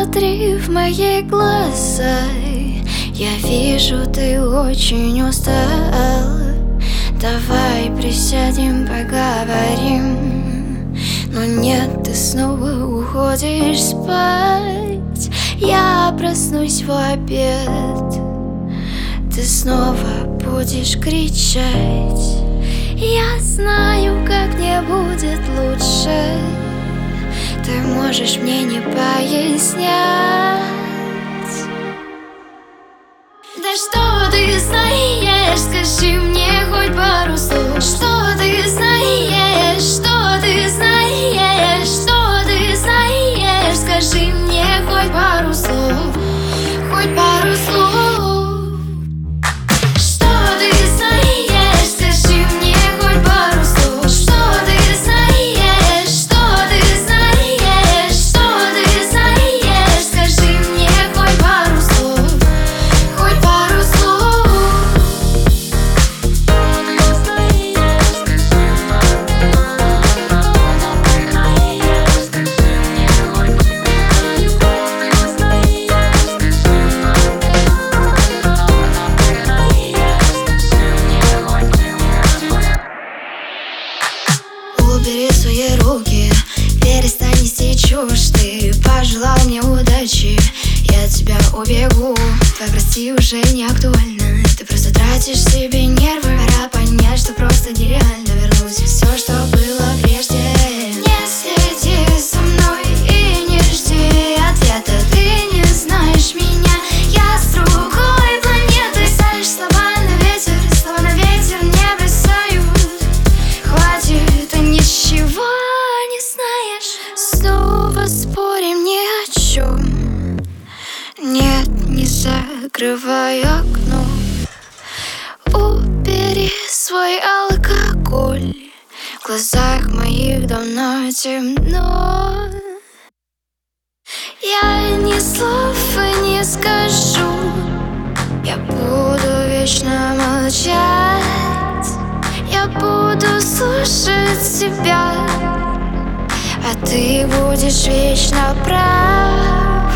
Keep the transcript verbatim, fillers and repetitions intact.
Посмотри в мои глаза, я вижу, ты очень устал. Давай присядем, поговорим. Но нет, ты снова уходишь спать. Я проснусь в обед, ты снова будешь кричать. Я знаю, как мне будет лучше. Ты можешь мне не пояснять. Да что ты знаешь, скажи мне хоть пару слов. Что ты знаешь, что ты знаешь, что ты знаешь, скажи мне хоть пару слов, хоть пару слов. Убери свои руки, перестань нести чушь. Ты пожелал мне удачи, я от тебя убегу. Твои прости уже не актуально, ты просто тратишь себе нервы. Пора понять, что просто нереально вернуть все, что было прежде. Не следи за мной и не жди ответа. Ты не знаешь меня, я с другой планеты. Ставишь слова на ветер, слова на ветер не бросают. Хватит, ты ничего не знаешь. Снова спорим ни о чем. Нет, не закрывай окно. Убери свой алкоголь, в глазах моих давно темно. Я ни слов и не скажу, я буду вечно молчать. Я буду слушать тебя, а ты будешь вечно прав.